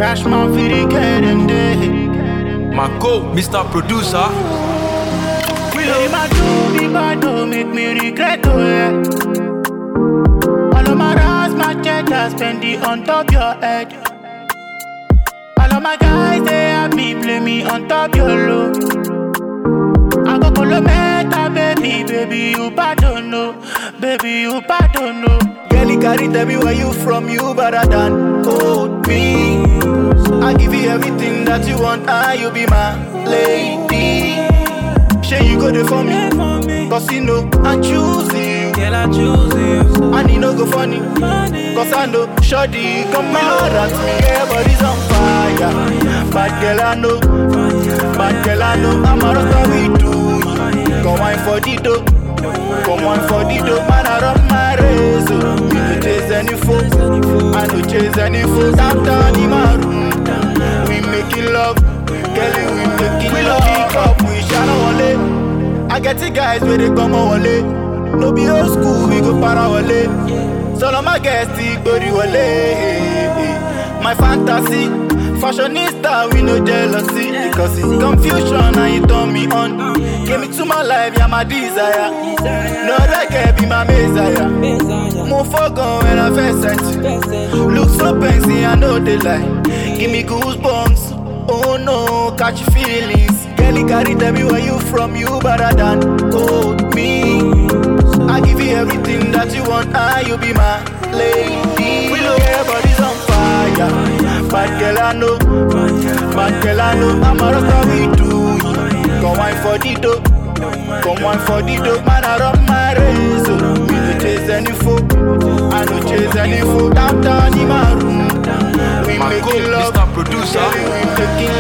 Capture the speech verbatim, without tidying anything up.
cash man for the get them day. Marco, Mister Producer. Really my do be bad, don't make me regret, oh yeah. All of my rats, my cheddar, spend it on top your head. All of my guys, they have me, play me on top your low. I go call meta, baby, baby, you bad don't know. Baby, you bad don't know. Girl, you carry tell me where you from, you better than hold me. I give you everything that you want, and you be my lady. Say you go there for me, cause you know I choose you. Girl, I choose you. And it no go funny, cause I know shorty come mad at me. Yeah, body's on fire. Bad girl I know, bad girl I know. I'm a rasta we do. Come wine for the dough, come wine for the dough. Man I run my race, oh. We no chase any foe, I no chase any foe. Downtown in my room, we making love. Kelly, we making love. Pick up, we shall wale. I get the guys where they come on wale. No be old school, we go para wale. So all my guests, body wale. My fantasy, fashionista, we no jealousy. Because it's confusion and you turn me on. Give me to my life, yeah, my desire. No other can be my messiah. Move forgone when I first set you. Look so fancy, I know they lie. Give me goosebumps. Oh no, catch feelings. Girl, you carry tell me where you from, you better than hold me. I give you everything that you want, and you be my lady. We know everybody's on fire. Bad girl I know, bad girl I know. I'm a rasta we do. Come wine for the dough, come wine for the dough. Man I run my race, oh. We no chase any foe, I no chase any foe. Downtown in my room, we Marco, making love. Mister Producer. Yeah, we making